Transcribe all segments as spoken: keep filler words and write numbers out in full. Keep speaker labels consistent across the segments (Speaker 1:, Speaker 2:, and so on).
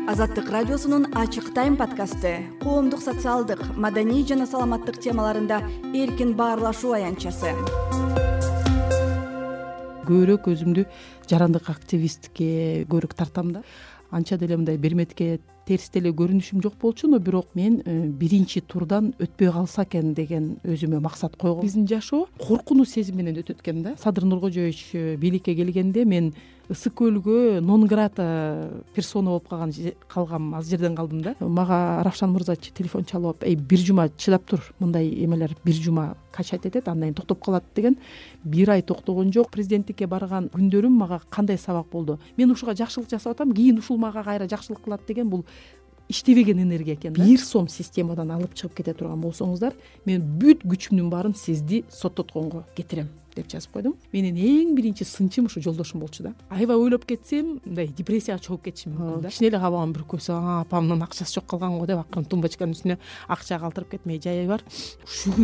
Speaker 1: Азаттык радиосунун Ачык тайм подкасты коомдук, социалдык, маданий жана саламаттык темаларында эркин баарлашуу аянтчасы.
Speaker 2: Көбүрөөк өзүмдү жарандык активистке көбүрөөк тартам да. Анча деле мындай берметке терс деле көрүнүшүм жок болчу, но бирок мен биринчи турдан өтпөй калса экен деген өзүмө максат койгом. Биздин жашоо коркунуч сезим менен өтөт экен да. Садыр Нуркожоевич бийликке келгенде мен ысык көлгө нон грата персона болуп калган калгам, аз жерден калдым да. Мага Равшан мырза телефон чалып, "Эй, бир жума чыдап тур, мындай эмелер бир жума качать этет, андан кийин токтоп калат" деген. Бир ай токтогон жок. Президенттикке барган күндөрүм мага кандай сабак болду. Мен ушуга жакшылык жасап атам, кийин ушул мага кайра жакшылык кылат деген бул иштебеген энергия экен да. Бир сом системадан алып чыгып кете турган болсоңуздар, мен бүт күчүмдүн баарын сизди соттотконго кетирем деп жазып койдум. Менин эң биринчи сынчым ушу жолдошум болчу да. Аябай ойлоп кетсем, мындай депрессияга чогуп кетишим мүмкүн да. Кичине эле кабагым бүркөп койсо, апамдын акчасы жок калган го деп акырын тумбочканын үстүнө акча калтырып кетмей жайы бар. Шүгүр.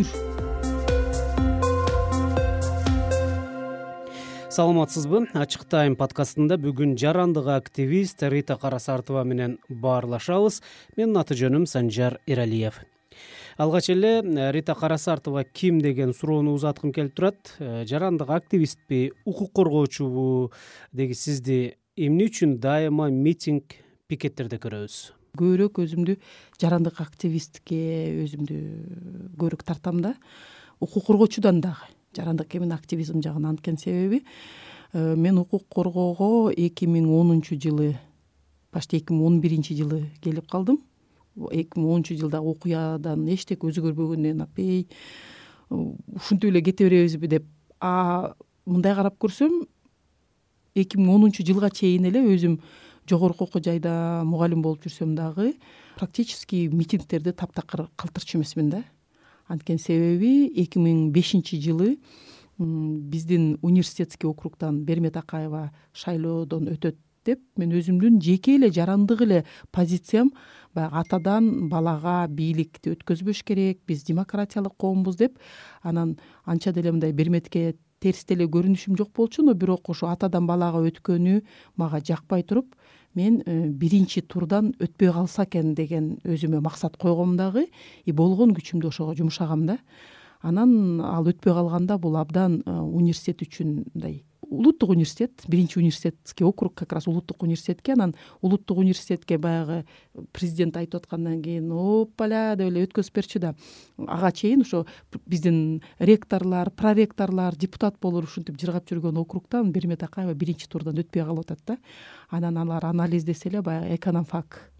Speaker 3: Саламатсызбы? Ачык тайм подкастында бүгүн жарандык активист Рита Карасартова менен баарлашабыз. Менин аты жөнүм Санжар Эралиев. Алгач эле Рита Карасартова ким деген суроону узаткым келип турат. Жарандык активистпи, укук коргоочубу деги сизди эмне үчүн дайыма митинг, пикеттерде көрөбүз?
Speaker 2: Көбүрөөк өзүмдү жарандык активистке өзүмдү көбүрөөк тартам да. Укук коргоочудан дагы жарандык эмне активизм жагын анткен себеби мен укук коргоого эки миң онунчу жылы, башта эки миң он биринчи жылы келип калдым. эки миң онунчу жылдагы окуядан эчтеке өзгөрбөгөндөн апей ушинтип эле кете беребизби деп, а мындай карап көрсөм эки миң онунчу жылга чейин эле өзүм жогорку окуу жайда мугалим болуп жүрсөм дагы практически митингтерди таптакыр калтырчу эмесмин да. Анткен себеби эки миң бешинчи жылы биздин университетский округдан Бермет Акаева шайлоодон өтөт деп мен өзүмдүн жеке эле жарандык эле позициям баягы атадан балага бийликти өткөзбөш керек, биз демократиялык коомбуз деп, анан анча деле мындай Берметке терс деле көрүнүшүм жок болчу, но бирок ошо атадан балага өткөнү мага жакпай туруп, мен биринчи турдан өтпөй калса экен деген өзүмө максат койгом дагы, и болгон күчүмдү ошого жумшагам да. Анан ал өтпөй калганда бул абдан университет үчүн мындай улуттук университет, биринчи университетский округ как раз улуттук университетке, анан улуттук университетке баягы президент айтып аткандан кийин оппаля деп эле өткөзүп берчү да. Ага чейин ошо биздин ректорлор, проректорлор, депутат болор ушинтип жыргап жүргөн округтан Бермет Акаева биринчи турдан өтпөй калып атат да. Анан алар анализдесе эле баягы экономфак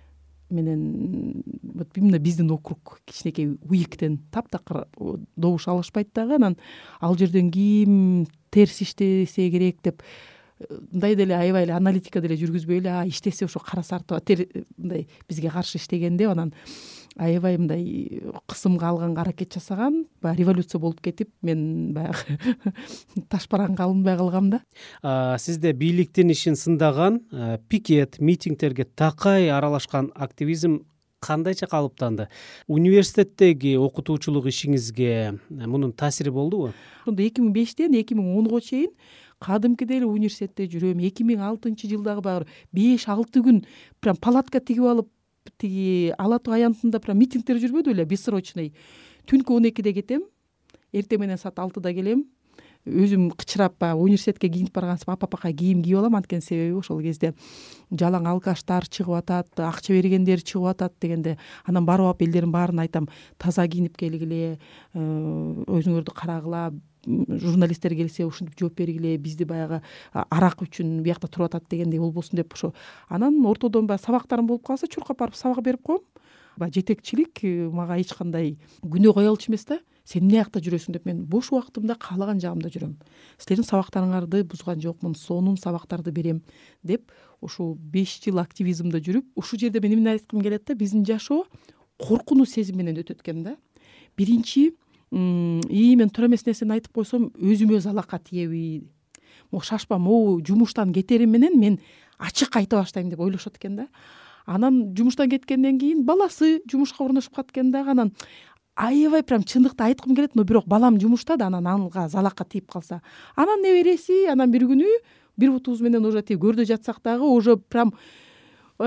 Speaker 2: менен именно биздин округ кичинекей уйиктен таптакыр добуш алышпайт дагы. Анан ал жерден ким терс иштесе керек деп мындай деле аябай эле аналитика деле жүргүзбөй эле, а иштесе ошо Карасартова мындай бизге каршы иштеген деп, анан аябай мындай кысымга алганга аракет жасаган, баягы революция болуп кетип, мен баягы ташбаранга алынбай калгам да.
Speaker 3: Сизде бийликтин ишин сындаган пикет, митингтерге такай аралашкан активизм кандайча калыптанды? Университеттеги окутуучулук ишиңизге мунун таасири болдубу?
Speaker 2: Ошондо эки миң бештен эки миң онго чейин кадымкыдей эле университетте жүрөм. эки миң алтынчы жылдагы баягы беш алты күн прям палатка тигип алып, тиги Ала Тоо аянтында прям митингтер жүрбөдү эле, бессрочный. Түнкү он экиде кетем, эртең менен саат алтыда келем. Өзүм кычырап баягы университетке кийинип баргансып апа-апакай кийим кийип алам, анткени себеби ошол кезде жалаң алкаштар чыгып атат, акча бергендер чыгып атат дегенде, анан барып алып элдердин баарына айтам, таза кийинип келгиле, өзүңөрдү карагыла, журналисттер келсе ушинтип жооп бергиле, бизди баягы арак үчүн биякта туруп атат дегендей болбосун деп ошо. Анан ортодон баягы сабактарым болуп калса чуркап барып сабак берип коем. Баягы жетекчилик мага эч кандай күнөө кое алчу эмес да. Сен эмне жакта жүрөсүң деп, мен бош убактымда каалаган жагымда жүрөм. Силердин сабактарыңарды бузган жокмун, сонун сабактарды берем деп, ушул беш жыл активизмде жүрүп, ушул жерде мен эмне айткым келет да, биздин жашоо коркунуч сезим менен өтөт экен да. Биринчи, ии мен туура эмес нерсени айтып койсом өзүмө залакка тиеби, могу шашпа могу жумуштан кетерим менен мен ачык айта баштайм деп ойлошот экен да. Анан жумуштан кеткенден кийин баласы жумушка орношуп калат экен дагы, анан аябай прям чындыкты айткым келет, но бирок балам жумушта да, анан анга залакка тийип калса. Анан небереси, анан бир күнү бир бутубуз менен уже тиги көрдө жатсак дагы уже прям ой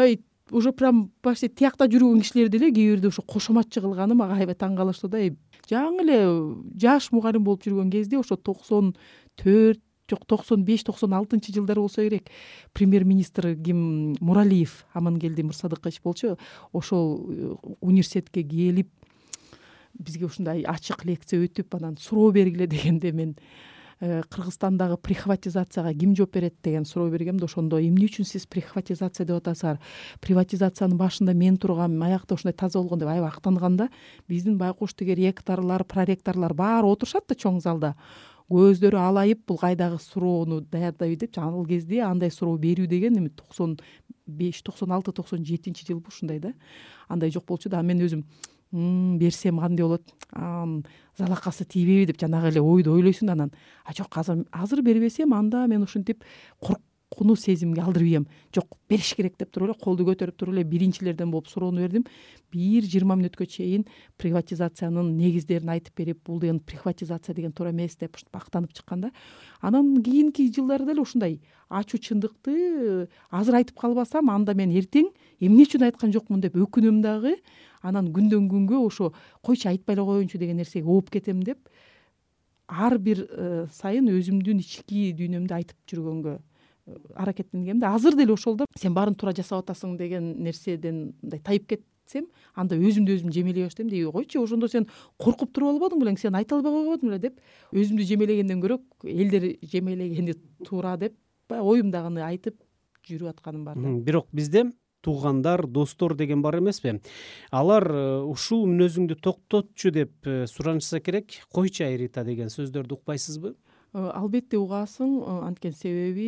Speaker 2: уже прям почти тиякта жүргөн кишилер деле кээ бирде ошо кошоматчы кылганы мага аябай таң калыштуу да. Жаңы эле жаш мугалим болуп жүргөн кезде ошо токсон төрт жок токсон беш токсон алтынчы жылдары болсо керек, премьер-министр ким Муралиев, Амангелди Мырсадыкович болчу, ошол университетке келип бизге ушундай ачык лекция өтүп анан суроо бергиле дегенде мен Кыргызстандагы прихватизацияга ким жооп берет деген суроо бергем да, ошондо эмне үчүн сиз прихватизация деп атасыңар, приватизациянын башында мен тургам, аякта ушундай таза болгон деп аябай актанган да. Биздин байкуш тиги ректорлор, проректорлор баары отурушат да чоң залда, көздөрү алайып бул кайдагы суроону даярдайбы деп. Ал кезде андай суроо берүү деген эми токсон беш токсон алты токсон жетинчи жылбы ушундай да, андай жок болчу да. Мен өзүм берсем кандай болот, залакасы тийбейби деп жанагы эле ойду ойлойсуң да, анан а жок азыр азыр бербесем анда мен ушинтип коркунуу сезимге алдырып ийем, жок бериш керек деп туруп эле колду көтөрүп туруп эле биринчилерден болуп суроону бердим. Бир жыйырма мүнөткө чейин приватизациянын негиздерин айтып берип, бул деген приватизация деген туура эмес деп актанып чыккан да. Анан кийинки жылдары деле ушундай ачуу чындыкты азыр айтып калбасам анда мен эртең эмне үчүн айткан жокмун деп өкүнөм дагы. Анан күндөн күнгө ошо койчу айтпай эле коеюнчу деген нерсеге ооп кетем деп ар бир сайын өзүмдүн ички дүйнөмдү айтып жүргөнгө аракеттенгем да. Азыр деле ошол да, сен баарын туура жасап атасың деген нерседен мындай тайып кетсем, анда өзүмдү өзүм жемелей баштайм. Деги койчу, ошондо сен коркуп туруп албадың белең, сен айта албай койбодуң беле деп өзүмдү жемелегенден көрө элдер жемелегени туура деп баягы оюмдагыны айтып жүрүп атканым бар да.
Speaker 3: Бирок бизде туугандар, достор деген бар эмеспи? Алар ушул мүнөзүңдү токтотчу деп суранышса керек, койчу ай Рита деген сөздөрдү укпайсызбы?
Speaker 2: Албетте угасың, анткени себеби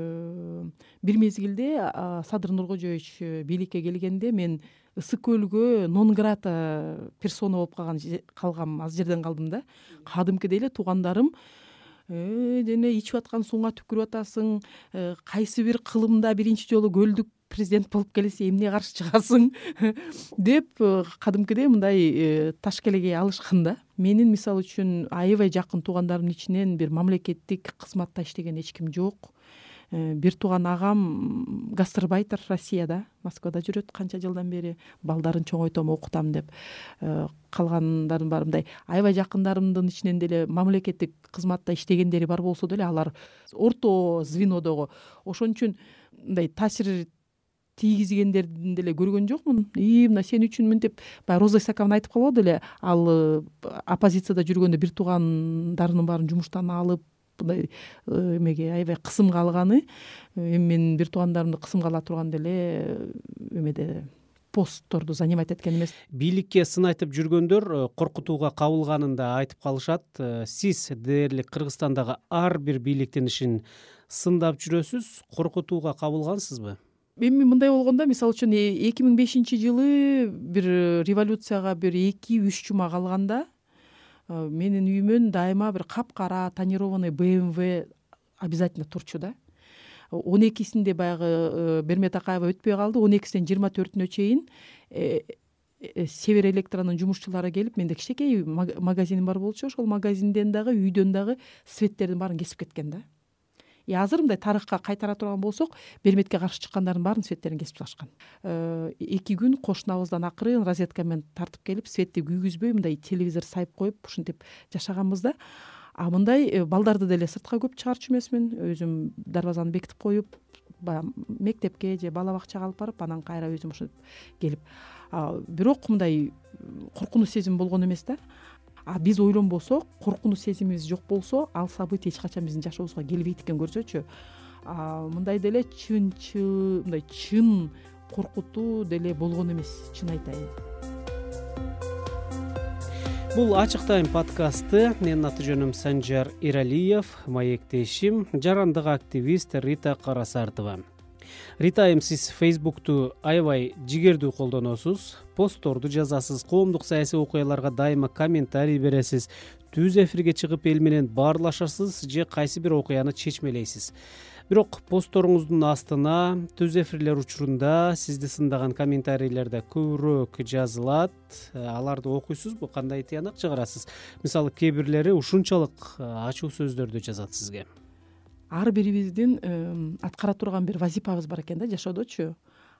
Speaker 2: бир мезгилде Садыр Нуркожоевич бийликке келгенде мен ысык көлгө нон грата персона болуп калган калгам, аз жерден калдым да. Кадимкидей эле туугандарым дене ичип аткан сууңа түкүрүп атасың, кайсы бир кылымда биринчи жолу көлдүк президент болуп келсе эмне каршы чыгасың деп кадимкидей мындай ташкелеге алышкан да. Менин мисалы үчүн аябай жакын туугандарымдын ичинен бир мамлекеттик кызматта иштеген эч ким жок. Бир тууган агам гастарбайтер Россияда, Москвада жүрөт канча жылдан бери, балдарын чоңойтом, окутам деп. Калгандардын баары мындай аябай жакындарымдын ичинен деле мамлекеттик кызматта иштегендери бар болсо деле алар орто звенодогу. Ошон үчүн мындай таасир тийгизгендердин деле көргөн жокмун. И мына сен үчүн мынтип баягы Роза Исаковна айтып калбады эле, ал оппозицияда жүргөндө бир туугандарынын баарын жумуштан алып мындай эмеге аябай кысымга алганы. Эми мен бир туугандарымды кысымга ала турган деле эмеде постторду занимать эткен эмес.
Speaker 3: Бийликке сын айтып жүргөндөр коркутууга кабылганын да айтып калышат. Сиз дээрлик Кыргызстандагы ар бир бийликтин ишин сындап жүрөсүз, коркутууга кабылгансызбы?
Speaker 2: Эми мындай болгондо, мисалы үчүн эки миң бешинчи жылы бир революцияга бир эки үч жума калганда менин үйүмөн дайыма бир капкара тонированный бэ эм вэ обязательно турчу да. он экисинде баягы Бермет Акаева өтпөй калды. он экисинен жыйырма төртүнө чейин Север Электронун жумушчулары келип, менде кичинекей магазиним бар болчу, ошол магазинден дагы үйдөн дагы светтердин баарын кесип кеткен да. И азыр мындай тарыхка кайтара турган болсок, Берметке каршы чыккандардын баарын светтерин кесип ташкан. Эки күн кошунабыздан акырын розеткамен тартып келип, светти күйгүзбөй мындай телевизор сайып коюп ушинтип жашаганбыз да. А мындай балдарды деле сыртка көп чыгарчу эмесмин. Өзүм дарбазаны бекитип коюп, баягы мектепке же бала бакчага алып барып, анан кайра өзүм ушинтип келип. Бирок мындай коркунуч сезим болгон эмес да. А биз ойлонбосок, коркунуч сезимибиз жок болсо, ал события эч качан биздин жашообузга келбейт экен көрсөчү. Мындай деле чын чын мындай чын коркутуу деле болгон эмес, чын айтайын.
Speaker 3: Бул Ачык Тайм подкасты. Менин аты жөнүм Санжар Иралиев, маектешим жарандык активист Рита Карасартова. Ритайым, сиз Facebook'ту аябай жигердүү колдоносуз, постторду жазасыз, коомдук саясий окуяларга дайыма комментарий бересиз, түз эфирге чыгып эл менен баарлашасыз же кайсы бир окуяны чечмелейсиз. Бирок постторуңуздун астына түз эфирлер учурунда сизди сындаган комментарийлерде көбүрөөк жазылат. Аларды окуйсузбу, кандай тыянак чыгарасыз? Мисалы, кээ бирлери ушунчалык ачуу сөздөрдү жазат сизге.
Speaker 2: Ар бирибиздин аткара турган бир вазипабыз бар экен да жашоодочу.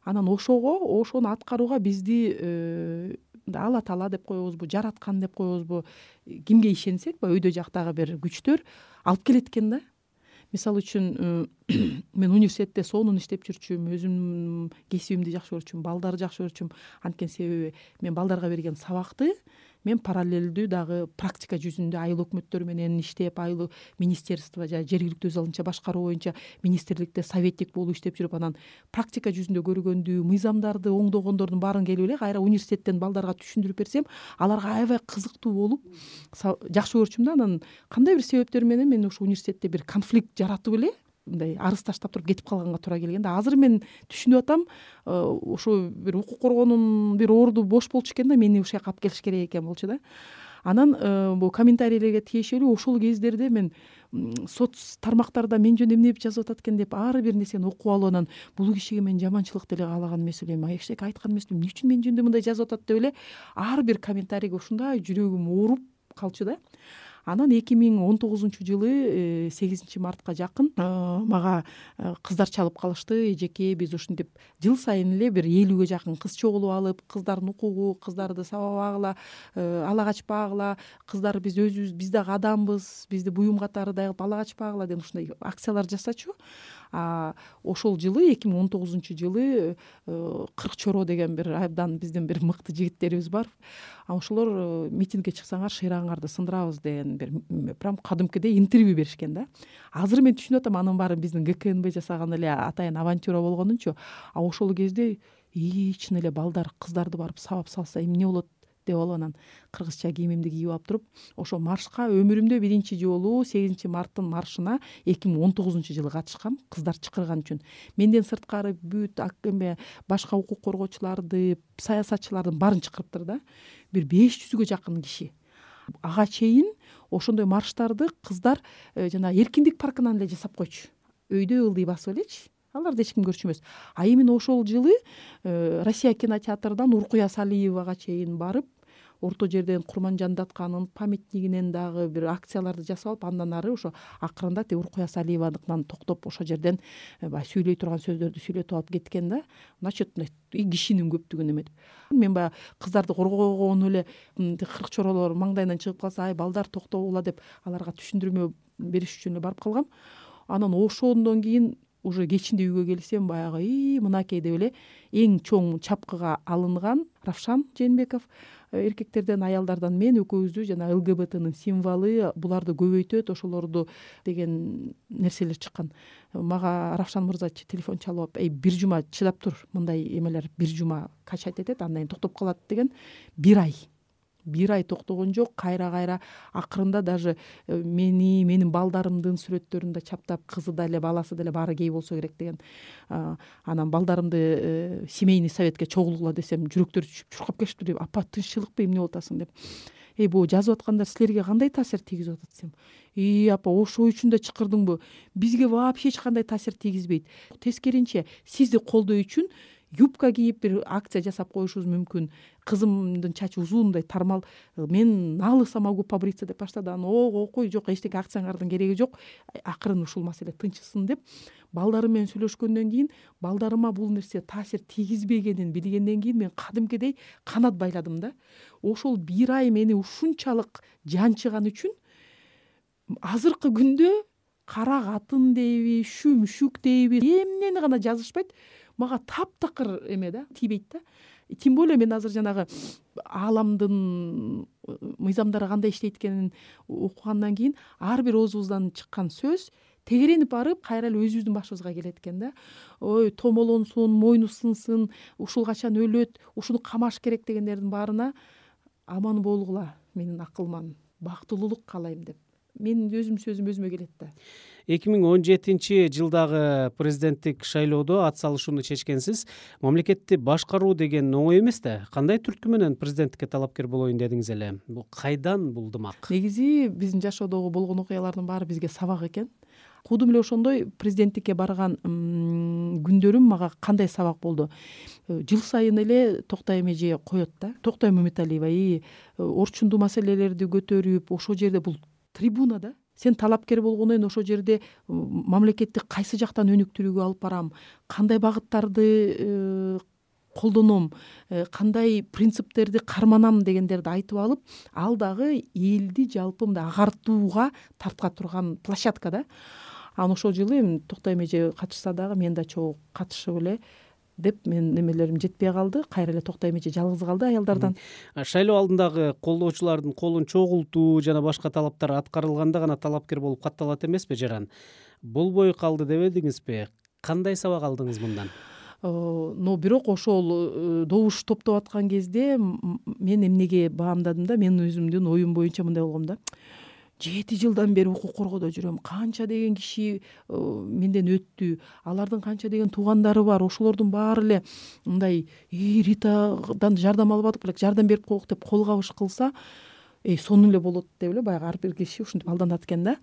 Speaker 2: анан ошого ошону аткарууга бизди алла таала деп коебузбу, жараткан деп коебузбу, кимге ишенсек өйдө жактагы бир күчтөр алып келет экен да. Мисалы үчүн мен университетте сонун иштеп жүрчүмүн, өзүмдүн кесибимди жакшы көрчүмүн, балдарды жакшы көрчүмүн. Анткени себеби мен балдарга берген сабакты мен параллелдүү дагы практика жүзүндө айыл өкмөттөр менен иштеп, айыл министерство жана жергиликтүү өз алдынча башкаруу боюнча министрликте советник болуп иштеп жүрүп, анан практика жүзүндө көргөндү, мыйзамдарды оңдогондордун баарын келип эле кайра университеттен балдарга түшүндүрүп берсем, аларга аябай кызыктуу болуп жакшы көрчүм да. Анан кандай бир себептер менен мен ушу университетте бир конфликт жаратып эле мындай арыз таштап туруп кетип калганга туура келген да. Азыр мен түшүнүп атам, ошо бир укук коргоонун бир орду бош болчу экен да, мени ушул жака алып келиш керек экен болчу да. Анан бул комментарийлерге тиешелүү ошол кездерде мен соц тармактарда мен жөнүндө эмне жазып атат экен деп ар бир нерсени окуп алып, анан бул кишиге мен жаманчылык деле каалаган эмес элем, эчтеке айткан эмес элем, эмне үчүн мен жөнүндө мындай жазып атат деп эле ар бир комментарийге ушундай жүрөгүм ооруп калчу да. Анан эки миң он тогузунчу жылы сегизинчи мартка жакын мага кыздар чалып калышты. Эжеке, биз ушинтип жыл сайын эле бир элүүгө жакын кыз чогулуп алып, кыздардын укугу, кыздарды сабабагыла, ала качпагыла, кыздар биз өзүбүз, биз дагы адамбыз, бизди буюм катарыдай кылып ала качпагыла деген ушундай акциялар жасачу. Ошол жылы эки миң он тогузунчу жылы кырк чоро деген бир абдан биздин бир мыкты жигиттерибиз бар. Ошолор митингге чыксаңар шыйрагыңарды сындырабыз деген бир прям кадимкидей интервью беришкен да. Азыр мен түшүнүп атам, анын баары биздин ГКНБ жасаган эле атайын авантюра болгонунчу. А ошол кезде чын эле балдар, кыздарды барып сабап салса эмне болот деп алып, анан кыргызча кийимимди кийип алып туруп ошо маршка өмүрүмдө биринчи жолу сегизинчи марттын маршына эки миң он тогузунчу жылы катышкам, кыздар чакырган үчүн. Менден сырткары бүт эме башка укук коргоочуларды, саясатчылардын баарын чакырыптыр да. Бир беш жүзгө жакын киши. Ага чейин ошондой марштарды кыздар жана Эркиндик паркынан эле жасап койчу. Өйдө ылдый басып элечи. Аларды эч ким көрчү эмес. А именно ошол жылы Россия кинотеатрынан Уркуя Салиевага чейин барып, орто жерден Курманжан Датканын памятнигинен дагы бир акцияларды жасап алып, андан ары ошо акырында те Уркуя Салиеваныкынан токтоп ошол жерден баягы сүйлөй турган сөздөрдү сүйлөтүп алып кеткен да. Насчет кишинин көптүгүн эметип. Мен баягы кыздарды коргогону эле кырк чоролор маңдайынан чыгып калса, ай балдар токтогула деп аларга түшүндүрмө бериш үчүн эле барып калгам. Анан ошондон кийин уже кечинде үйгө келсем, баягы и мынакей деп эле эң чоң чапкыга алынган Равшан Жээнбеков, эркектерден, аялдардан мен экөөбүздү жана ЛГБТнын символу, буларды көбөйтөт, ошолорду деген нерселер чыккан. Мага Равшан мырза телефон чалып, эй бир жума чыдап тур, мындай эмелер бир жума качать этет, андан кийин токтоп калат деген. Бир ай бир ай токтогон жок. Кайра кайра акырында даже мени, менин балдарымдын сүрөттөрүн да чаптап, кызы да эле, баласы да эле баары гей болсо керек деген. Анан балдарымды семейный советке чогулгула десем, жүрөктөрү түшүп чуркап кетиптир деп, апа тынччылыкпы, эмне болуп атасың деп. Эй, бул жазып аткандар силерге кандай таасир тийгизип атат десем, и апа ошо үчүн да чакырдыңбы? Бизге вообще эч кандай таасир тийгизбейт. Тескеринче сизди колдоо үчүн юбка кийип бир акция жасап коюшубуз мүмкүн. Кызымдын чачы узундай тармал, мен на лысо могу побриться деп баштады. Анан ого окуй, жок, эчтеке акцияңардын кереги жок. Акырын ушул маселе тынчысын деп балдарым менен сүйлөшкөндөн кийин, балдарыма бул нерсе таасир тийгизбегенин билгенден кийин мен кадимкидей канат байладым да. Ошол бир ай мени ушунчалык жанчыган үчүн азыркы күндө кара катын дейби, шүмшүк дейби, эмнени гана жазышпайт, мага таптакыр эме да, тийбейт да. Тем более мен азыр жанагы ааламдын мыйзамдары кандай иштейт экенин окугандан кийин ар бир оозубуздан чыккан сөз тегеренип барып кайра эле өзүбүздүн башыбызга келет экен да. Ой, томолонсун, мойну сынсын, ушул качан өлөт, ушуну камаш керек дегендердин баарына аман болгула, менин акылман, бактылуулук каалайм деп менин өзүм сөзүм өзүмө келет да.
Speaker 3: эки миң он жетинчи жылдагы президенттик шайлоодо ат салышууну чечкенсиз. Мамлекетти башкаруу деген оңой эмес да. Кандай түрткү менен президенттикке талапкер болоюн дедиңиз эле? Бул кайдан булдумак?
Speaker 2: Негизи биздин жашоодогу болгон окуялардын баары бизге сабак экен. Кудум эле ошондой президенттикке барган күндөрүм мага кандай сабак болду. Жыл сайын эле Токтай эже коет да. Токтай Мөмөталиева и орчундуу маселелерди көтөрүп, ошол жерде бул трибуна да. Сен талапкер болгондон кийин ошол жерде мамлекетти кайсы жактан өнүктүрүүгө алып барам, кандай багыттарды колдоном, кандай принциптерди карманам дегендерди айтып алып, ал дагы элди жалпы мындай агартууга тарта турган площадка да. Анан ошол жылы эми Токтой эже катышса дагы мен да чогуу катышып эле деп менин немелерим жетпей калды. Кайра эле Токтой эже жалгыз калды аялдардан.
Speaker 3: Шайлоо алдындагы колдоочулардын колун чогултуу жана башка талаптар аткарылганда гана талапкер болуп катталат эмеспи Жаран? Болбой калды дебедиңизби? Кандай сабак алдыңыз мындан?
Speaker 2: Но бирок ошол добуш топтоп аткан кезде мен эмнеге баамдадым да, менин өзүмдүн оюм боюнча мындай болгом да. Жети жылдан бери укук коргоодо жүрөм. Канча деген киши менден өттү. Алардын канча деген туугандары бар. Ошолордун баары эле мындай Ритадан жардам алып атып элек, жардам берип коелук деп кол кабыш кылса, эй сонун эле болот деп эле баягы ар бир киши ушинтип алданат экен да.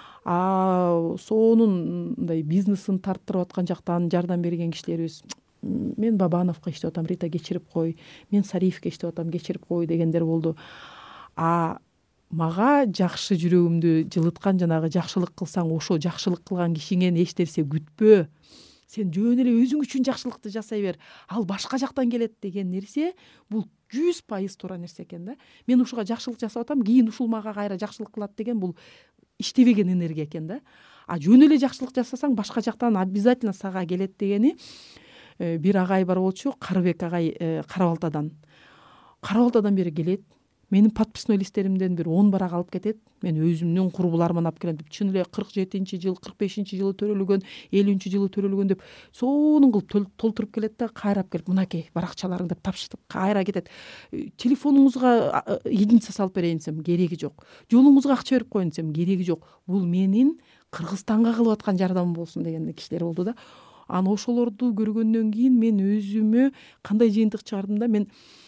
Speaker 2: А сонун мындай бизнесин тарттырып аткан жактан жардам берген кишилерибиз, мен Бабановго иштеп атам, Рита кечирип кой, мен Сариевге иштеп атам, кечирип кой дегендер болду. А мага жакшы жүрөгүмдү жылыткан, жанагы жакшылык кылсаң ошо жакшылык кылган кишиңен эч нерсе күтпө, сен жөн эле өзүң үчүн жакшылыкты жасай бер, ал башка жактан келет деген нерсе бул жүз пайыз туура нерсе экен да. Мен ушуга жакшылык жасап атам, кийин ушул мага кайра жакшылык кылат деген бул иштебеген энергия экен да. А жөн эле жакшылык жасасаң башка жактан обязательно сага келет дегени бир агай бар болчу, Карыбек агай Кара Балтадан. Кара Балтадан бери келет. Менин подписной листтеримден бир он барак алып кетет. Мен өзүмдүн курбуларыман алып келем деп, чын эле кырк жетинчи жыл, кырк бешинчи жылы төрөлгөн, элүүнчү жылы төрөлгөн деп сонун кылып толтуруп келет да, кайрап келип мынакей баракчаларың деп тапшыртып кайра кетет. Телефонуңузга единица салып берейин десем кереги жок. Жолуңузга акча берип коеюн десем кереги жок. Бул менин Кыргызстанга кылып аткан жардамым болсун деген кишилер болду да. Анан ошолорду көргөндөн кийин мен өзүмө кандай жыйынтык чыгардым да, мен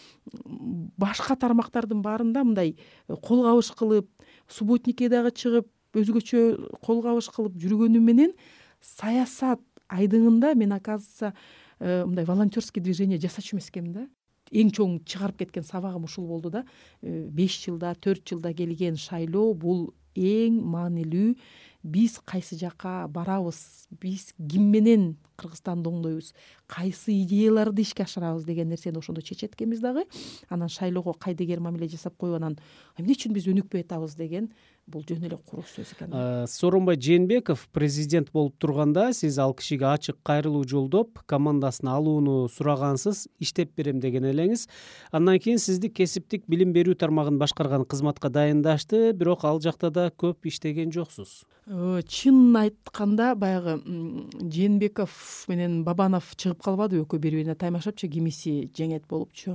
Speaker 2: башка тармактардын баарында мындай кол кабыш кылып, субботникке дагы чыгып, өзгөчө кол кабыш кылып жүргөнүм менен саясат айдыңында мен, оказывается, мындай волонтерский движение жасачу эмес экенмин да. Эң чоң чыгарып кеткен сабагым ушул болду да. беш жылда, төрт жылда келген шайлоо бул эң маанилүү. Биз кайсы жака барабыз, биз ким менен Кыргызстанды оңдойбуз, кайсы идеяларды ишке ашырабыз деген нерсени ошондо чечет экенбиз дагы. Анан шайлоого кайдыгер мамиле жасап коюп, анан эмне үчүн биз өнүкпөй атабыз деген бул жөн эле куру сөз экен.
Speaker 3: Сооронбай Жээнбеков президент болуп турганда сиз ал кишиге ачык кайрылуу жолдоп, командасын алууну сурагансыз иштеп берем деген элеңиз. Андан кийин сизди кесиптик билим берүү тармагын башкарган кызматка дайындашты, бирок ал жакта да көп иштеген жоксуз.
Speaker 2: Чын айтканда баягы Жээнбеков менен Бабанов чыгып калбады, экөө бири-бирине таймашапчы, кимиси жеңет болупчу.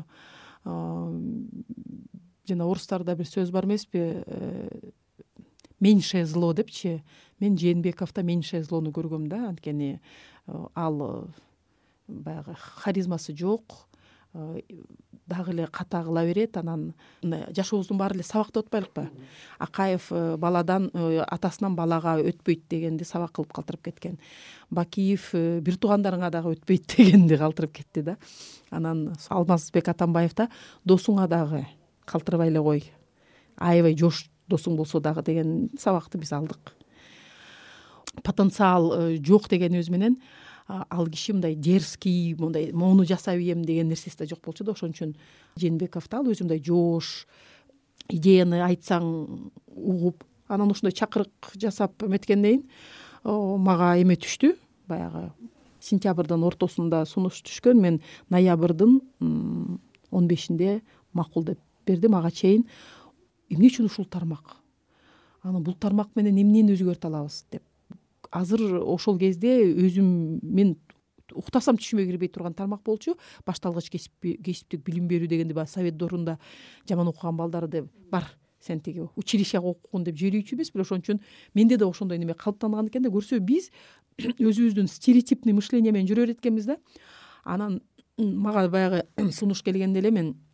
Speaker 2: Жана орустарда бир сөз бар эмеспи, меньшее зло депчи. Мен Жээнбековдо меньшее злону көргөм да, анткени ал баягы харизмасы жок, дагы эле ката кыла берет. Анан жашообуздун баары эле сабак деп атпайлыкпы? Акаев баладан, атасынан балага өтпөйт дегенди сабак кылып калтырып кеткен. Бакиев бир туугандарыңа дагы өтпөйт дегенди калтырып кетти да. Анан Алмазбек Атамбаев да досуңа дагы калтырбай эле кой, аябай жош досуң болсо дагы деген сабакты биз алдык. Потенциал жок дегенибиз менен ал киши мындай дерзкий, мындай мону жасап ийем деген нерсеси да жок болчу да. Ошон үчүн Жээнбеков да ал өзү мындай жош, идеяны айтсаң угуп, анан ушундай чакырык жасап эметкенден кийин мага эме түштү. Баягы сентябрдын ортосунда сунуш түшкөн. Мен ноябрдын он бешинде макул деп бердим. Ага чейин эмне үчүн ушул тармак? Анан бул тармак менен эмнени өзгөртө алабыз деп. Азыр ошол кезде өзүм мен уктасам түшүмө кирбей турган тармак болчу. Башталгыч кесиптик билим берүү дегенди баягы совет дорунда жаман окуган балдары деп бар, сен тиги училищага окугун деп жиберүүчү эмес беле. Ошон үчүн менде да ошондой неме калыптанган экен да. Көрсө биз өзүбүздүн стереотипный мышление менен жүрө берет экенбиз да. Анан мага баягы сунуш келгенде эле мен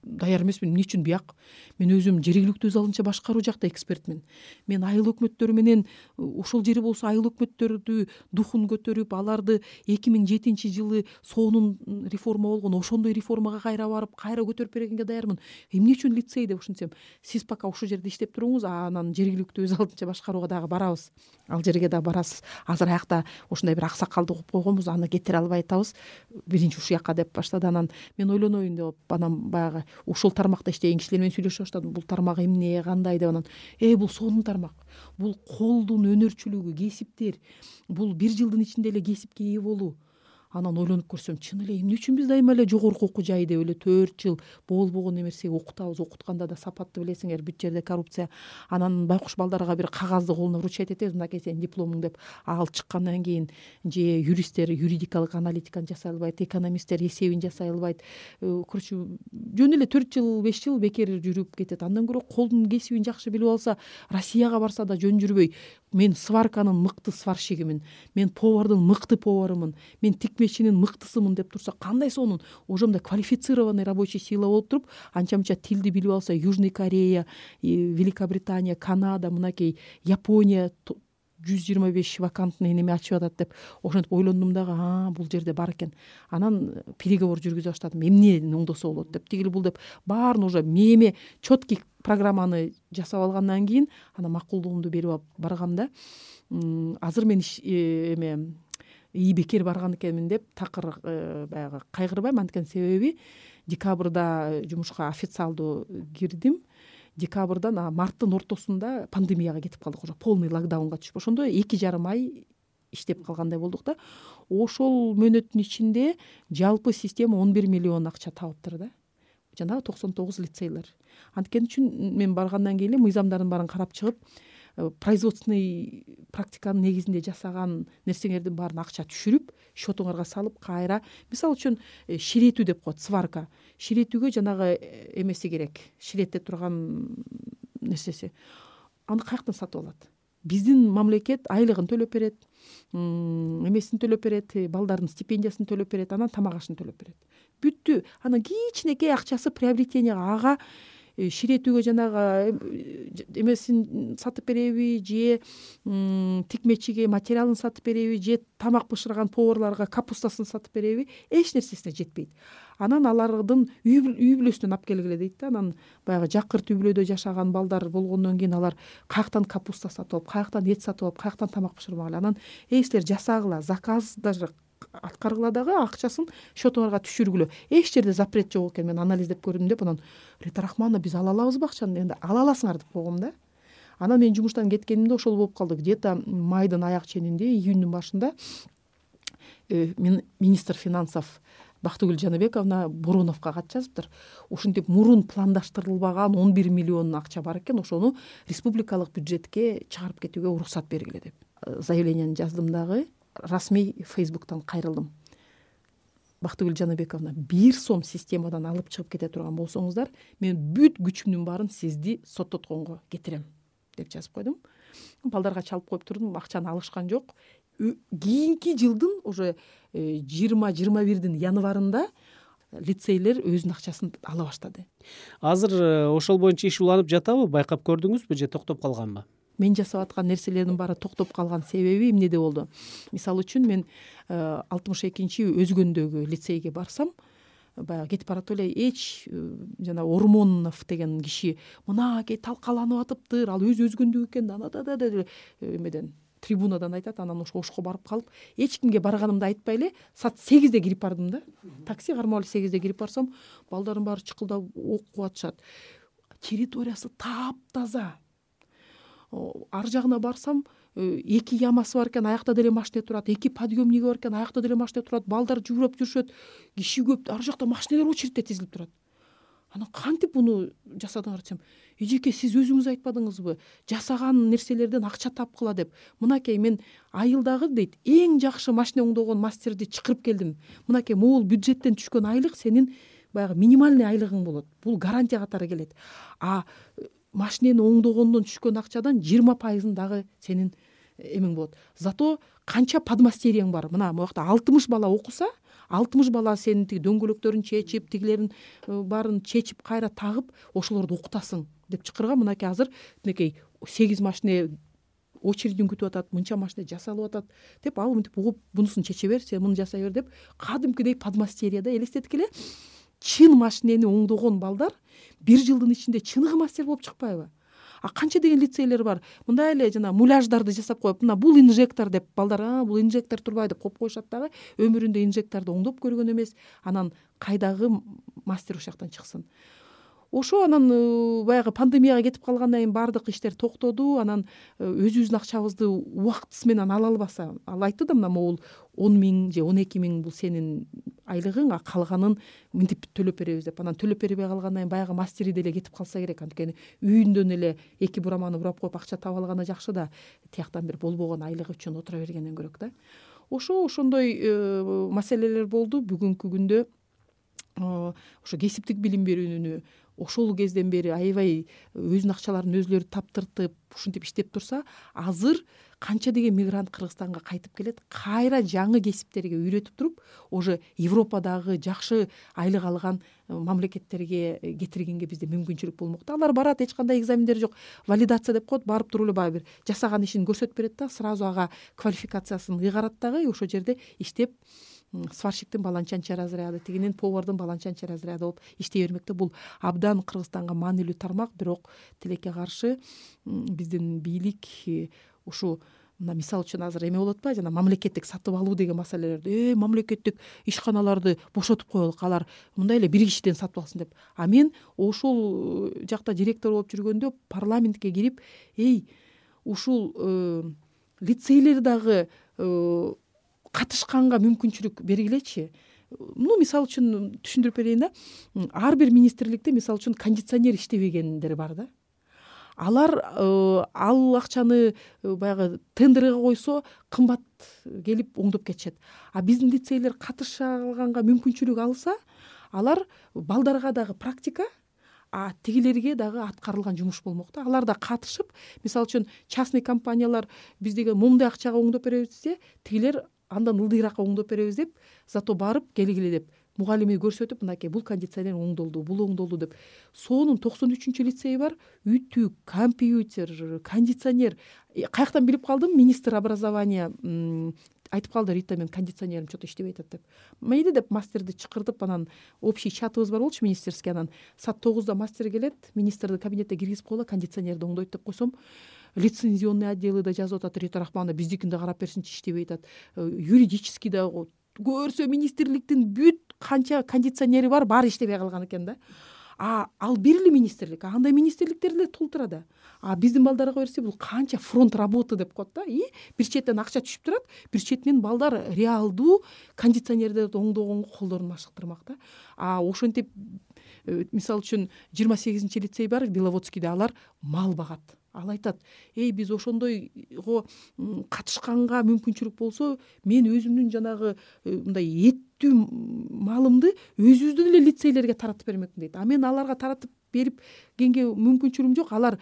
Speaker 2: даяр эмесмин. Эмне үчүн бияк? Мен өзүм жергиликтүү өз алдынча башкаруу жакта экспертмин. Мен айыл өкмөттөрү менен ошол жери болсо айыл өкмөттөрдү духун көтөрүп, аларды эки миң жетинчи жылы сонун реформа болгон ошондой реформага кайра барып, кайра көтөрүп бергенге даярмын. Эмне үчүн лицей деп ушинтсем, сиз пока ушул жерде иштеп туруңуз, анан жергиликтүү өз алдынча башкарууга дагы барабыз. Ал жерге дагы барасыз. Азыр аякта ушундай бир аксакалды угуп койгонбуз, аны кетире албай атабыз. Биринчи ушул жака деп баштады. Анан мен ойлоноюн деп анан баягы ушул тармакта иштеген кишилер менен сүйлөшө баштадым. Бул тармак эмне, кандай деп. Анан э бул сонун тармак. Бул колдун өнөрчүлүгү, кесиптер. Бул бир жылдын ичинде эле кесипке ээ болуу. Анан ойлонуп көрсөм, чын эле эмне үчүн биз дайыма эле жогорку окуу жай деп эле төрт жыл болбогон нерсеге окутабыз. Окутканда да сапаттуу билесиңер, бүт жерде коррупция. Анан байкуш балдарга бир кагазды колуна вручать этебиз, мынакей сенин дипломуң деп. Ал чыккандан кийин же юристтер юридикалык аналитиканы жасай албайт, экономисттер эсебин жасай албайт. Короче, жөн эле төрт жыл беш жыл бекер жүрүп кетет. Андан көрө колдун кесибин жакшы билип алса, Россияга барса да жөн жүрбөй. Мен сварканын мыкты сварщигимин, мен повардын мыкты поварымын, мен тикмечинин мыктысымын деп турса, кандай сонун ошондой квалифицированный рабочий сила болуп туруп, анча-мынча тилди билип алса, Южный Корея, Великобритания, Канада, мынакей Япония жүз жыйырма беш вакантный неме ачып атат деп ошентип ойлондум дагы, а бул жерде бар экен. Анан переговор жүргүзө баштадым. Эмне оңдосо болот деп. Тигил бул деп баарын уже меме четкий программаны жасап алгандан кийин анан макулдугумду берип алып баргам да. Азыр мен эме ии бекер барган экенмин деп такыр баягы кайгырбайм. Анткени себеби декабрда жумушка официалдуу кирдим. Декабрдан марттын ортосунда пандемияга кетип калдык, уже полный локдаунга түшүп. Ошондо эки жарым ай иштеп калгандай болдук да. Ошол мөөнөттүн ичинде жалпы система он бир миллион акча табыптыр да. Жанагы токсон тогуз лицейлер. Анткени үчүн мен баргандан кийин эле мыйзамдардын баарын карап чыгып, производственный практиканын негизинде жасаган нерсеңердин баарын акча түшүрүп, счетуңарга салып, кайра, мисалы үчүн ширетүү деп коет, сварка. Ширетүүгө жанагы эмеси керек, ширетте турган нерсеси. Аны каяктан сатып алат? Биздин мамлекет айлыгын төлөп берет, эмесин төлөп берет, балдардын стипендиясын төлөп берет, анан тамак ашын төлөп берет. Бүттү. Анан кичинекей акчасы приобретенияга, ага ширетүүгө жанагы эмесин сатып береби, же тикмечиге материалын сатып береби, же тамак бышырган поварларга капустасын сатып береби, эч нерсесине жетпейт. Анан алардын үй бүлөсүнөн алып келгиле дейт да. Анан баягы жакырт үй бүлөдө жашаган балдар болгондон кийин алар каяктан капуста сатып алып, каяктан эт сатып алып, каяктан тамак бышырмагыла. Анан эй силер жасагыла, заказ даже аткаргыла дагы акчасын счетуңарга түшүргүлө. Эч жерде запрет жок экен. Мен анализдеп көрдүм деп, анан Рита Рахмановна биз ала алабызбы акчаны? Энди ала аласыңар деп койгом да. Анан мен жумуштан кеткенимде ошол болуп калды. Где-то майдын аяк ченинде, июньдун башында мен министр финансов Бактыгүл Жаныбековна Бороновго кат жазыптыр. Ушинтип мурун пландаштырылбаган он бир миллион акча бар экен, ошону республикалык бюджетке чыгарып кетүүгө уруксат бергиле деп заявлениени жаздым дагы. Расмий Фейсбуктан кайрылдым. Бактыгүл Жаныбековна, бир сом системадан алып чыгып кете турган болсоңуздар, мен бүт күчүмдүн баарын сизди соттотконго кетирем деп жазып койдум. Балдарга чалып коюп турдум, акчаны алышкан жок. Кийинки жылдын уже жыйырма жыйырма бирдин январында лицейлер өзүнүн акчасын ала баштады.
Speaker 3: Азыр ошол боюнча иш уланып жатабы? Байкап көрдүңүзбү же токтоп калганбы?
Speaker 2: Мен жасап аткан нерселердин баары токтоп калган себеби эмнеде болду? Мисалы үчүн мен алтымыш экинчи өзгөндөгү лицейге барсам, баягы кетип баратып эле эч жана Ормонов деген киши мынакей талкаланып атыптыр, ал өз өзгөндүк экен да, да да эмеден трибунадан айтат. Анан ошо ошко барып калып, эч кимге барганымды айтпай эле саат сегизде кирип бардым да. Такси кармап эле сегизде кирип барсам, балдардын баары чыкылдап окуп атышат. Территориясы таптаза. Ар жагына барсам, эки ямасы бар экен, аякта деле машина турат, эки подъемниги бар экен, аякта деле машина турат, балдар жүгүрүп жүрүшөт, киши көп, ар жакта машиналар очередте тизилип турат. Анан кантип буну жасадыңар десем, эжеке, сиз өзүңүз айтпадыңызбы, жасаган нерселерден акча тапкыла деп. Мынакей мен айылдагы дейт, эң жакшы машина оңдогон мастерди чакырып келдим. Мынакей могул бюджеттен түшкөн айлык сенин баягы минимальный айлыгың болот. Бул гарантия катары келет. А машинени оңдогондон түшкөн акчадан жыйырма пайызын дагы сенин эмең болот. Зато канча подмастерияң бар. Мына могу жакта алтымыш бала окуса, алтымыш бала сенин тиги дөңгөлөктөрүн чечип тигилерин баарын чечип кайра тагып ошолорду окутасың деп чакырган. Мынакей азыр мынакей сегиз машине очередин күтүп атат, мынча машине жасалып атат деп ал мынтип угуп бунусун чече бер, сен муну жасай бер деп кадимкидей подмастерьяда элестеткиле. Чын машинени оңдогон балдар бир жылдын ичинде чыныгы мастер болуп чыкпайбы? А канча деген лицейлер бар. Мындай эле жана муляждарды жасап коюп, мына бул инжектор деп балдар, а бул инжектор турбай деп коюп коюшат дагы, өмүрүндө инжекторду оңдоп көргөн эмес. Анан кайдагы мастер ушул жактан чыксын. Ошо анан баягы пандемияга кетип калгандан кийин баардык иштер токтоду. Анан өзүбүздүн акчабызды убактысы менен ала албаса, ал айтты да, мына могул он миң же он эки миң бул сенин айлыгың, а калганын мынтип төлөп беребиз деп. Анан төлөп бербей калгандан кийин баягы мастери деле кетип калса керек. Анткени үйүндөн эле эки бураманы бурап коюп акча таап алганы жакшы да, тияктан бир болбогон айлык үчүн отура бергенден көрөк да. Ошо ошондой маселелер болду. Бүгүнкү күндө ошо кесиптик билим берүүнү ошол кезден бери аябай өзүнүн акчаларын өзүлөрү таптыртып ушинтип иштеп турса, азыр канча деген мигрант Кыргызстанга кайтып келет, кайра жаңы кесиптерге үйрөтүп туруп, уже Европадагы жакшы айлык алган мамлекеттерге кетиргенге бизде мүмкүнчүлүк болмокта. Алар барат, эч кандай экзамендер жок, валидация деп коет, барып туруп эле баягы бир жасаган ишин көрсөтүп берет да, сразу ага квалификациясын ыйгарат дагы, ошол жерде иштеп сварщиктин баланчанчы разряды, тигинин повардын баланчанчы разряды болуп иштей бермекте. Бул абдан Кыргызстанга маанилүү тармак, бирок тилекке каршы биздин бийлик ушу мына мисалы үчүн азыр эме болуп атпайбы, жана мамлекеттик сатып алуу деген маселелерди, э мамлекеттик ишканаларды бошотуп коелук, алар мындай эле бир кишиден сатып алсын деп. А мен ошол жакта директор болуп жүргөндө парламентке кирип, эй ушул лицейлер дагы катышканга мүмкүнчүлүк бергилечи. Ну, мисалы үчүн түшүндүрүп берейин да. Ар бир министрликте мисалы үчүн кондиционер иштебегендер бар да. Алар ал акчаны баягы тендерге койсо кымбат келип оңдоп кетишет. А биздин лицейлер катыша алганга мүмкүнчүлүк алса, алар балдарга дагы практика, а тигилерге дагы аткарылган жумуш болмок да. Алар да катышып, мисалы үчүн частный компаниялар биздеги момундай акчага оңдоп беребиз десе, тигилер андан ылдыйракка оңдоп беребиз деп, зато барып келгиле деп мугалими көрсөтүп, мынакей бул кондиционер оңдолду, бул оңдолду деп. Сонун токсон үчүнчү лицей бар, ütү, компьютер, кондиционер. Каяктан билип калдым, министр образования айтып калды, Рита, мен кондиционерим чото иштебей атат деп. Мейли деп мастерди чакыртып, анан общий чатыбыз бар болчу министерский, анан саат тогузда мастер келет, министрдин кабинетине киргизип коела, кондиционерди оңдойт деп койсом, лицензионный отделы да жазып атат, Рита Рахмановна биздикин да карап берсинчи, иштебей атат. Юридический да көрсө министрликтин бүт канча кондиционери бар, баары иштебей калган экен да. А ал бир эле министрлик, андай министрликтер эле толтура да. А биздин балдарга берсе, бул канча фронт работы деп коет да. И бир четтен акча түшүп турат, бир четинен балдар реалдуу кондиционерди оңдогонго колдорун машыктырмак да. А ошентип мисалы үчүн жыйырма сегизинчи лицей бар, Беловодскийде, алар мал багат. Ал айтат, эй, биз ошондойго катышканга мүмкүнчүлүк болсо, мен өзүмдүн жанагы мындай эттүү малымды өзүбүздүн эле лицейлерге таратып бермекмин дейт. А мен аларга таратып берип кенге мүмкүнчүлүгүм жок. Алар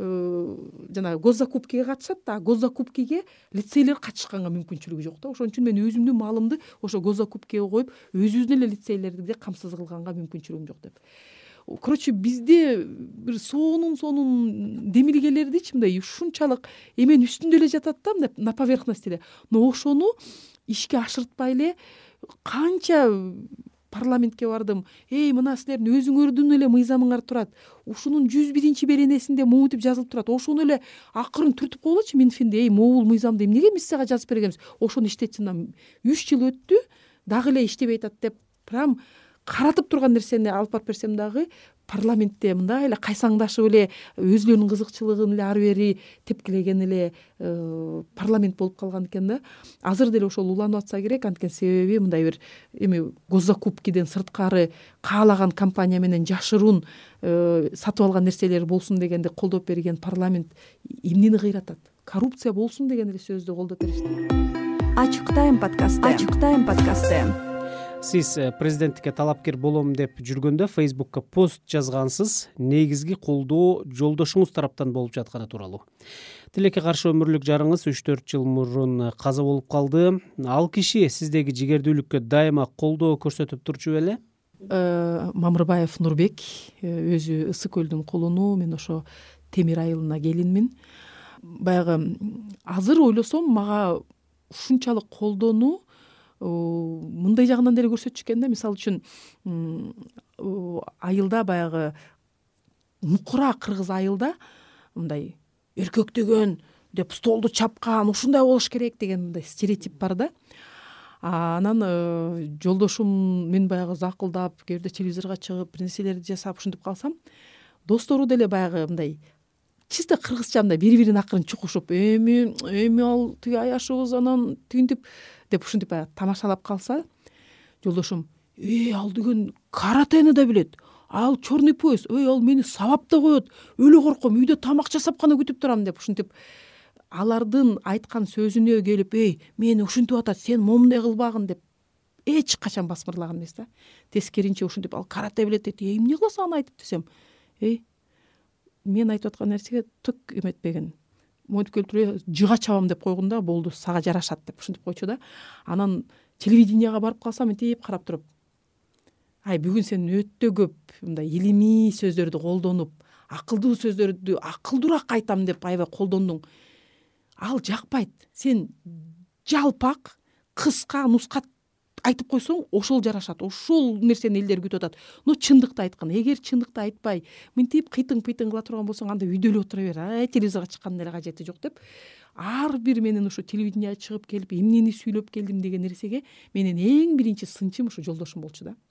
Speaker 2: жанагы госзакупкиге катышат да, госзакупкиге лицейлер катышканга мүмкүнчүлүгү жок да. Ошон үчүн мен өзүмдүн малымды ошо госзакупкиге коюп, өзүбүздүн эле лицейлерди камсыз кылганга мүмкүнчүлүгүм жок деп. Короче, бизде бир сонун сонун демилгелердичи мындай ушунчалык эменин үстүндө эле жатат да, мындай на поверхности эле. Но ошону ишке ашыртпай эле канча парламентке бардым. Эй, мына силердин өзүңөрдүн эле мыйзамыңар турат. Ушунун жүз биринчи беренесинде момунтип жазылып турат. Ошону эле акырын түртүп коелучу Минфинде. Эй, могул мыйзамды эмнеге биз сага жазып бергенбиз? Ошону иштетсин. үч жыл өттү, дагы эле иштебей атат деп, прям каратып турган нерсени алып барып берсем дагы парламентте мындай эле кайсаңдашып эле өзүлөрүнүн кызыкчылыгын эле ары бери тепкилеген эле парламент болуп калган экен да. Азыр деле ошол уланып атса керек, анткени себеби мындай бир эми госзакупкиден сырткары каалаган компания менен жашыруун сатып алган нерселер болсун дегенди колдоп берген парламент эмнени кыйратат? Коррупция болсун деген эле сөздү колдоп беришти.
Speaker 1: Ачык тайм подкасты. Ачык тайм подкасты.
Speaker 3: сиз президенттикке талапкер болом деп жүргөндө фейсбукка пост жазгансыз, негизги колдоо жолдошуңуз тараптан болуп жатканы тууралуу. Тилекке каршы өмүрлүк жарыңыз үч төрт жыл мурун каза болуп калды. Ал киши сиздеги жигердүүлүккө дайыма колдоо көрсөтүп турчу беле?
Speaker 2: Мамырбаев Нурбек өзү Ысык көлдүн кулуну, мен ошо Темир айылына келинмин. Баягы азыр ойлосом мага ушунчалык колдоону мындай жагынан деле көрсөтчү экен да. Мисалы үчүн айылда баягы мукура кыргыз айылда мындай эркектеген деп столду чапкан, ушундай болуш керек деген мындай стереотип бар да. Анан жолдошум мен баягы закылдап, кээде телевизорго чыгып, бир нерселерди жасап ушинтип калсам, достору деле баягы мындай чисто кыргызча мындай бири-бирин акырын чукушуп, эми эми ал тиги аяшыбыз анан тигинтип деп ушинтип баягы тамашалап калса, жолдошум: "Э, ал деген каратени да билет. Ал черный пояс. Ой, ал мени сабап да коет. Өлө корком, үйдө тамак жасап гана күтүп турам" деп ушинтип алардын айткан сөзүнө келип, "Эй, мени ушинтип атат, сен момундай кылбагын" деп эч качан басмырлаган эмес да. Тескеринче ушинтип ал карате билет дейт. Эмне кыласың аны айтып десем, "Эй, мен айтып аткан нерсеге түк эметпеген. Монтип келип туруп жыга чабам деп койгун да, болду, сага жарашат" деп ушинтип койчу да. Анан телевиденияга барып калсам, мынтип карап туруп, "Ай, бүгүн сен өтө көп мындай илимий сөздөрдү колдонуп, акылдуу сөздөрдү акылдуураак айтам деп аябай колдондуң. Ал жакпайт. Сен жалпак, кыска, нускат айтып койсоң, ошол жарашат. Ошол нерсени элдер күтүп атат. Но чындыкты айткан. Эгер чындыкты айтпай, мынтип кыйтың-пыйтың кыла турган болсоң, анда үйдө эле отура бер. Ай, телевизорго чыккандын эле кажети жок" деп ар бир менин ушу телевиденияга чыгып келип, эмнени сүйлөп келдим деген нерсеге менин эң биринчи сынчым ушу жолдошум болчу да.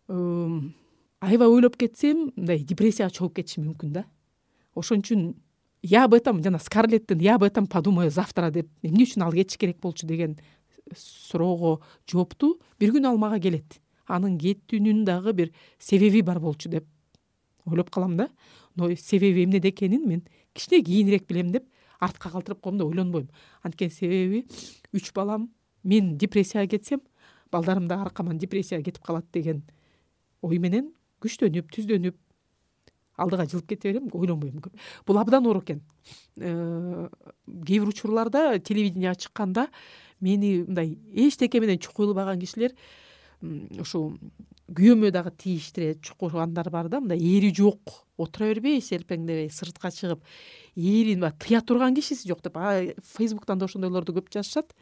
Speaker 2: Аябай ойлоп кетсем, мындай депрессияга чогуп кетишим мүмкүн да. Ошон үчүн я об этом, жана Скарлеттин "я об этом подумаю завтра" деп эмне үчүн ал кетиш керек болчу деген суроого жоопту бир күн ал мага келет. Анын кетүүнүн дагы бир себеби бар болчу деп ойлоп калам да. Но себеби эмнеде экенин мен кичине кийинирээк билем деп артка калтырып коем да, ойлонбойм. Анткени себеби үч балам, мен депрессияга кетсем, балдарым да аркаман депрессияга кетип калат деген ой менен күчтөнүп, түздөнүп алдыга жылып кете берем, ойлонбойм. Бул абдан оор экен. Кээ бир учурларда телевиденияга чыкканда мени мындай эчтеке менен чукулбаган кишилер ушу күйөөмө дагы тийиштире чукугандар бар да. Мындай эри жок, отура бербей, серпеңдебей, сыртка чыгып, эрин тыя турган кишиси жок деп. Фейсбуктан да ошондойлорду көп жазышат.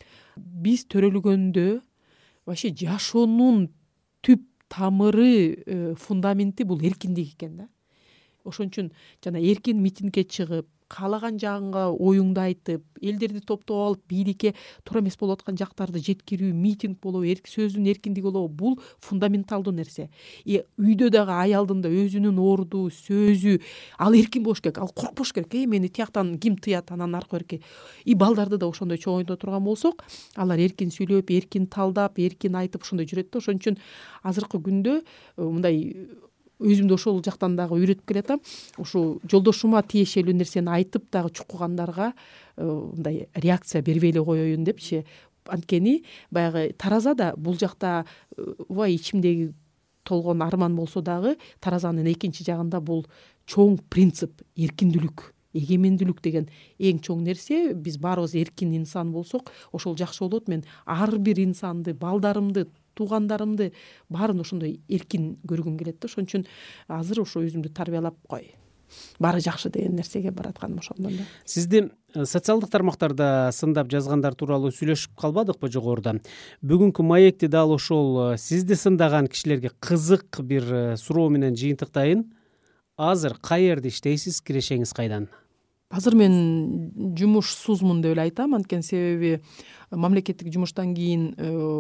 Speaker 2: Биз төрөлгөндө вообще жашоонун түп тамыры, фундаменти бул эркиндик экен да. Ошон үчүн жана эркин митингге чыгып, каалаган жагыңа оюңду айтып, элдерди топтоп алып, бийликке туура эмес болуп аткан жактарды жеткирүү, митинг болобу, сөздүн эркиндиги болобу, бул фундаменталдуу нерсе. И үйдө дагы аялдын да өзүнүн орду, сөзү, ал эркин болуш керек, ал коркпош керек. Э, мени тияктан ким тыят, анан аркы берки. И балдарды да ошондой чоңойто турган болсок, алар эркин сүйлөп, эркин талдап, эркин айтып ошондой жүрөт да. Ошон үчүн азыркы күндө мындай өзүмдү ошол жактан дагы үйрөтүп келатам. Ушу жолдошума тиешелүү нерсени айтып дагы чукугандарга мындай реакция бербей эле коеюн депчи. Анткени баягы таразада бул жакта ой ичимдеги толгон арман болсо дагы, таразанын экинчи жагында бул чоң принцип эркиндүүлүк, эгемендүүлүк деген эң чоң нерсе. Биз баарыбыз эркин инсан болсок, ошол жакшы болот. Мен ар бир инсанды, балдарымды, туугандарымды баарын ошондой эркин көргүм келет да. Ошон үчүн азыр ошо өзүмдү тарбиялап кой, баары жакшы деген нерсеге баратканым ошондон да.
Speaker 3: Сизди социалдык тармактарда сындап жазгандар тууралуу сүйлөшүп калбадыкпы жогоруда? Бүгүнкү маекти дал ошол сизди сындаган кишилерге кызык бир суроо менен жыйынтыктайын. Азыр каерде иштейсиз, кирешеңиз кайдан?
Speaker 2: Азыр мен жумушсузмун деп эле айтам. Анткени себеби мамлекеттик жумуштан кийин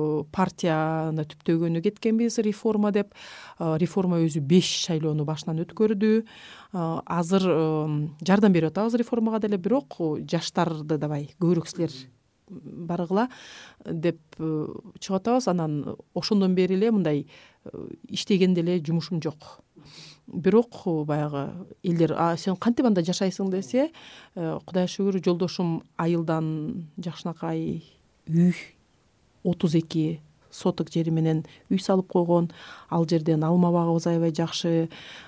Speaker 2: партияны түптөгөнү кеткенбиз, реформа деп. Реформа өзү беш шайлоону башынан өткөрдү. Азыр жардам берип атабыз реформага деле, бирок жаштарды давай көбүрөөк силер баргыла деп чыгып атабыз. Анан ошондон бери эле мындай иштеген деле жумушум жок. Бирок баягы элдер сен кантип анда жашайсың десе, Кудайга шүгүр жолдошум айылдан жакшынакай үй, отуз эки соток жери менен үй салып койгон. Ал жерден алма багыбыз аябай жакшы.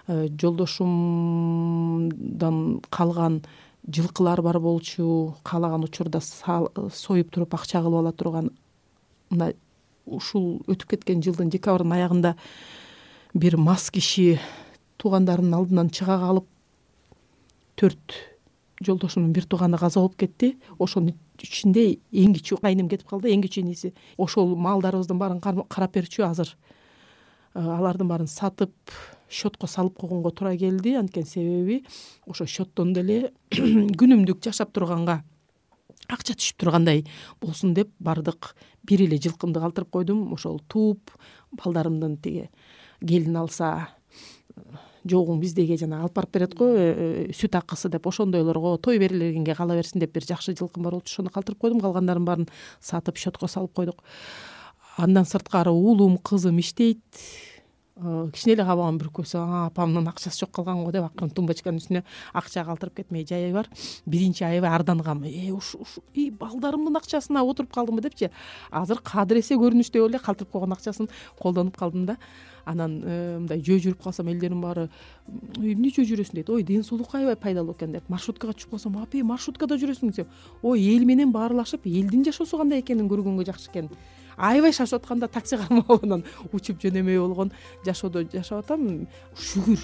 Speaker 2: Жолдошумдан калган жылкылар бар болчу. Каалаган учурда союп туруп акча кылып ала турган. Мына ушул өтүп кеткен жылдын декабрдын аягында бир мас киши туугандарынын алдынан чыга калып төрт жолдошумдун бир тууганы каза болуп кетти. Ошонун ичинде эң кичүү кайным кетип калды, эң кичүү иниси. Ошол малдарыбыздын баарын карап берчү азыр. Алардын баарын сатып, счетко салып койгонго туура келди. Анткени себеби ошо счеттон деле күнүмдүк жашап турганга акча түшүп тургандай болсун деп бардык. Бир эле жылкымды калтырып койдум. Ошол тууп балдарымдын тиги келин алса жогуң биздеге жана алып барып берет го сүт акысы деп ошондойлорго той берилгенге кала берсин деп бир жакшы жылкым бар болчу. Ошону калтырып койдум. Калгандарын баарын сатып счетко салып койдук. Андан сырткары уулум, кызым иштейт. Кичине эле кабаган бүркөсү апамдын акчасы жок калган го деп акырын тумбочканын үстүнө акча калтырып кетмей жайы бар. Биринчи аябай ардангам. Э ушу и балдарымдын акчасына отуруп калдымбы депчи. Азыр кадыресе көрүнүштүү эле калтырып койгон акчасын колдонуп калдым да. Анан мындай жөө жүрүп калсам элдердин баары эмне жөө жүрөсүң дейт. Ой, ден соолукка аябай пайдалуу экен деп. Маршруткага түшүп калсам, апай маршруткада жүрөсүң десем, ой, эл менен баарлашып, элдин жашоосу кандай экенин көргөнгө жакшы экен. Аябай шашып атканда такси кармагынан учуп жөнөмөй болгон жашоодо жашап атам. Шүгүр.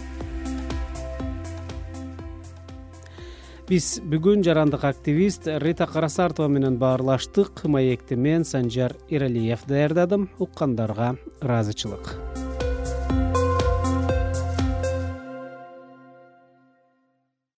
Speaker 3: Биз бүгүн жарандык активист Рита Карасартова менен баарлаштык. Маекти мен Санжар Иралиев даярдадым. Уккандарга ыраазычылык.